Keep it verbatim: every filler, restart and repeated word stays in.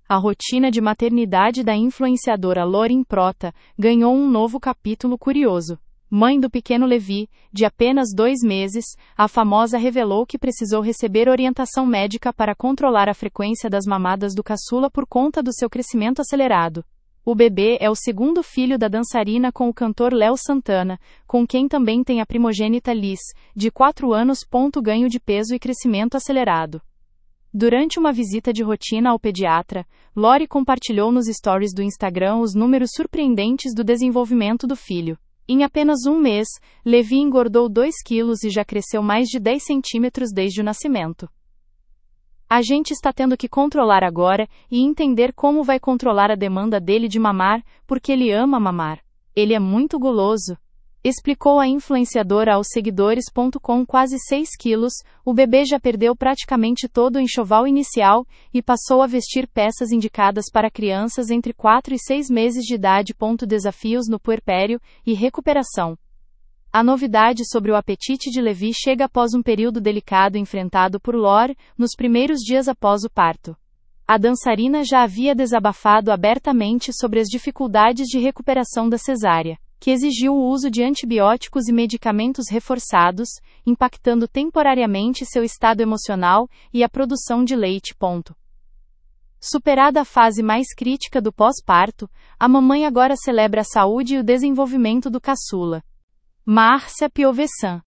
A rotina de maternidade da influenciadora Lauren Prota ganhou um novo capítulo curioso. Mãe do pequeno Levi, de apenas dois meses, a famosa revelou que precisou receber orientação médica para controlar a frequência das mamadas do caçula por conta do seu crescimento acelerado. O bebê é o segundo filho da dançarina com o cantor Léo Santana, com quem também tem a primogênita Liz, de quatro anos. Ganho de peso e crescimento acelerado. Durante uma visita de rotina ao pediatra, Lori compartilhou nos stories do Instagram os números surpreendentes do desenvolvimento do filho. Em apenas um mês, Levi engordou dois quilos e já cresceu mais de dez centímetros desde o nascimento. A gente está tendo que controlar agora e entender como vai controlar a demanda dele de mamar, porque ele ama mamar. Ele é muito guloso, explicou a influenciadora aos seguidores. Com quase seis quilos, o bebê já perdeu praticamente todo o enxoval inicial e passou a vestir peças indicadas para crianças entre quatro e seis meses de idade. Desafios no puerpério e recuperação. A novidade sobre o apetite de Levi chega após um período delicado enfrentado por Lori nos primeiros dias após o parto. A dançarina já havia desabafado abertamente sobre as dificuldades de recuperação da cesárea, que exigiu o uso de antibióticos e medicamentos reforçados, impactando temporariamente seu estado emocional e a produção de leite. Superada a fase mais crítica do pós-parto, a mamãe agora celebra a saúde e o desenvolvimento do caçula. Márcia Piovesan